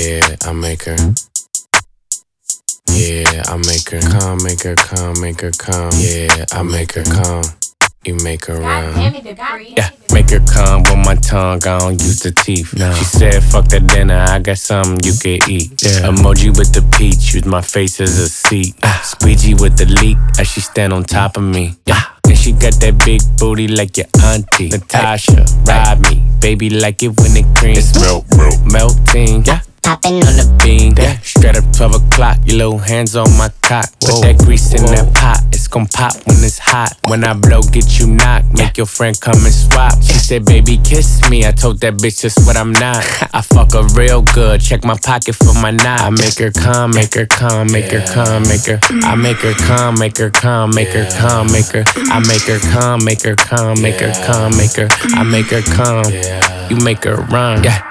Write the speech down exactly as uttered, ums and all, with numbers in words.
Yeah, I make her. Yeah, I make her come, make her come, make her come. Yeah, I make her come. You make her run. Yeah, make her come with my tongue, I don't use the teeth. No. She said, fuck that dinner, I got something you can eat. Yeah. Emoji with the peach, use my face as a seat. Uh, squeegee with the leak, as she stand on top of me. Yeah. And she got that big booty like your auntie. Natasha, ride me, baby like it when it cream. It's milk, milk, melting. Yeah. Poppin' on the bean, yeah. Straight up twelve o'clock, your little hands on my cock. Put that grease in that pot, it's gon' pop when it's hot. When I blow, get you knocked, make your friend come and swap. She said, baby, kiss me, I told that bitch just what I'm not. I fuck her real good, check my pocket for my knot. I make her come, make her come, make her come, make her. I make her come, make her come, make her come, make her. I make her come, make her come, make her come, make her. I make her come, you make her run. Yeah.